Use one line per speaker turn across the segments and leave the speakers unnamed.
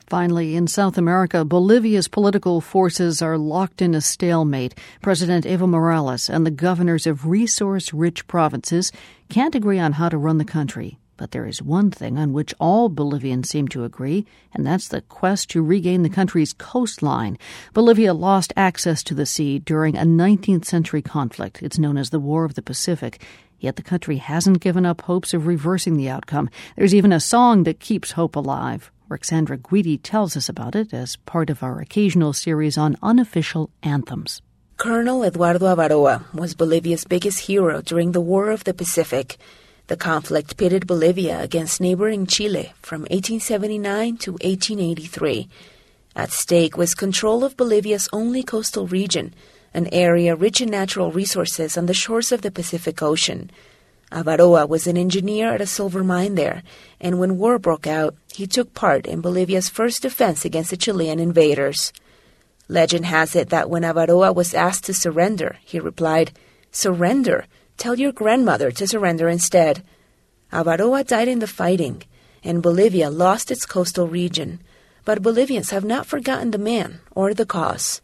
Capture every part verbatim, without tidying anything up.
Finally, in South America, Bolivia's political forces are locked in a stalemate. President Evo Morales and the governors of resource-rich provinces can't agree on how to run the country. But there is one thing on which all Bolivians seem to agree, and that's the quest to regain the country's coastline. Bolivia lost access to the sea during a nineteenth century conflict. It's known as the War of the Pacific. Yet the country hasn't given up hopes of reversing the outcome. There's even a song that keeps hope alive. Roxandra Guidi tells us about it as part of our occasional series on unofficial anthems.
Colonel Eduardo Avaroa was Bolivia's biggest hero during the War of the Pacific. The conflict pitted Bolivia against neighboring Chile from eighteen seventy-nine to eighteen eighty-three. At stake was control of Bolivia's only coastal region, an area rich in natural resources on the shores of the Pacific Ocean. Avaroa was an engineer at a silver mine there, and when war broke out, he took part in Bolivia's first defense against the Chilean invaders. Legend has it that when Avaroa was asked to surrender, he replied, "Surrender? Tell your grandmother to surrender instead." Avaroa died in the fighting, and Bolivia lost its coastal region. But Bolivians have not forgotten the man or the cause.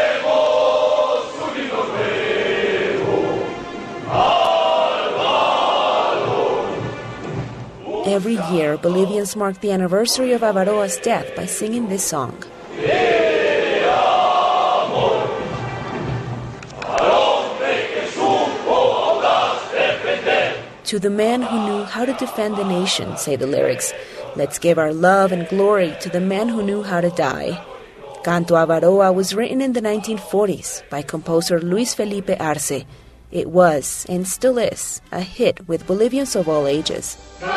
Every year, Bolivians mark the anniversary of Avaroa's death by singing this song. To the man who knew how to defend the nation, say the lyrics, let's give our love and glory to the man who knew how to die. Canto Avaroa was written in the nineteen forties by composer Luis Felipe Arce. It was, and still is, a hit with Bolivians of all ages.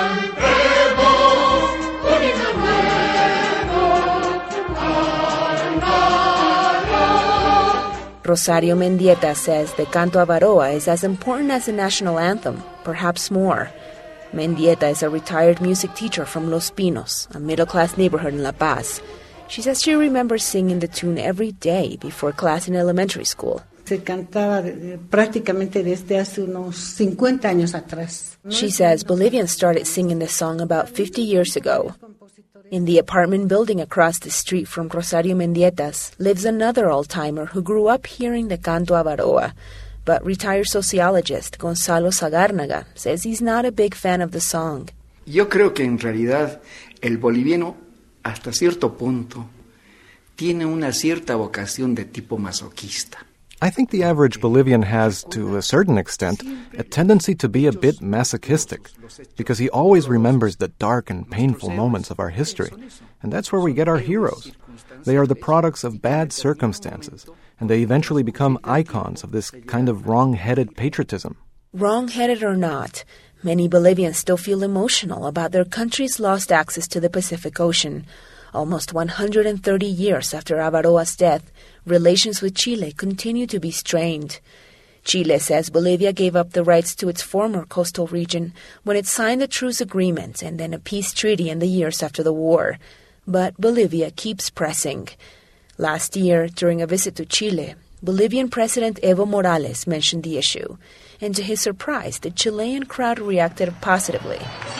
Rosario Mendieta says the Canto Avaroa is as important as the national anthem, perhaps more. Mendieta is a retired music teacher from Los Pinos, a middle-class neighborhood in La Paz. She says she remembers singing the tune every day before class in elementary school.
Se cantaba prácticamente desde hace unos cincuenta años atrás.
She says Bolivians started singing this song about fifty years ago. In the apartment building across the street from Rosario Mendieta's lives another old-timer who grew up hearing the Canto Avaroa. But retired sociologist Gonzalo Zagárnaga says he's not a big fan of the song.
Yo creo que en realidad el boliviano, hasta cierto punto, tiene una cierta vocación de tipo masoquista.
I think the average Bolivian has, to a certain extent, a tendency to be a bit masochistic, because he always remembers the dark and painful moments of our history, and that's where we get our heroes. They are the products of bad circumstances, and they eventually become icons of this kind of wrong-headed patriotism.
Wrong-headed or not, many Bolivians still feel emotional about their country's lost access to the Pacific Ocean. Almost one hundred thirty years after Avaroa's death, relations with Chile continue to be strained. Chile says Bolivia gave up the rights to its former coastal region when it signed a truce agreement and then a peace treaty in the years after the war. But Bolivia keeps pressing. Last year, during a visit to Chile, Bolivian President Evo Morales mentioned the issue, and to his surprise, the Chilean crowd reacted positively.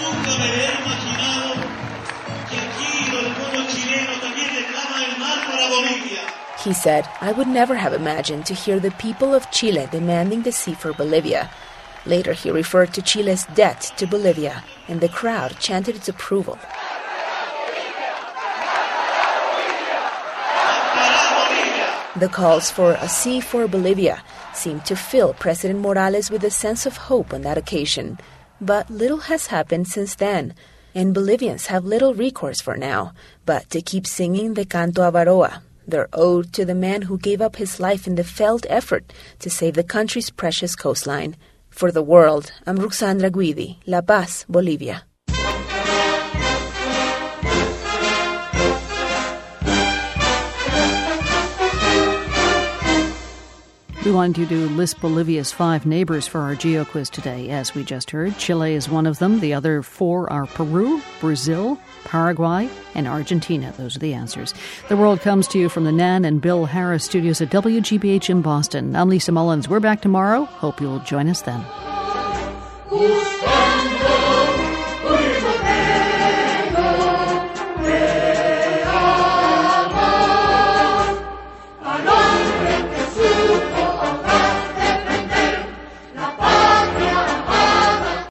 He said, "I would never have imagined to hear the people of Chile demanding the sea for Bolivia." Later, he referred to Chile's debt to Bolivia, and the crowd chanted its approval. The calls for a sea for Bolivia seemed to fill President Morales with a sense of hope on that occasion. But little has happened since then, and Bolivians have little recourse for now but to keep singing the Canto Avaroa, their ode to the man who gave up his life in the failed effort to save the country's precious coastline. For the world, I'm Roxandra Guidi, La Paz, Bolivia.
We wanted you to list Bolivia's five neighbors for our Geo Quiz today. As we just heard, Chile is one of them. The other four are Peru, Brazil, Paraguay, and Argentina. Those are the answers. The World comes to you from the Nan and Bill Harris studios at W G B H in Boston. I'm Lisa Mullins. We're back tomorrow. Hope you'll join us then.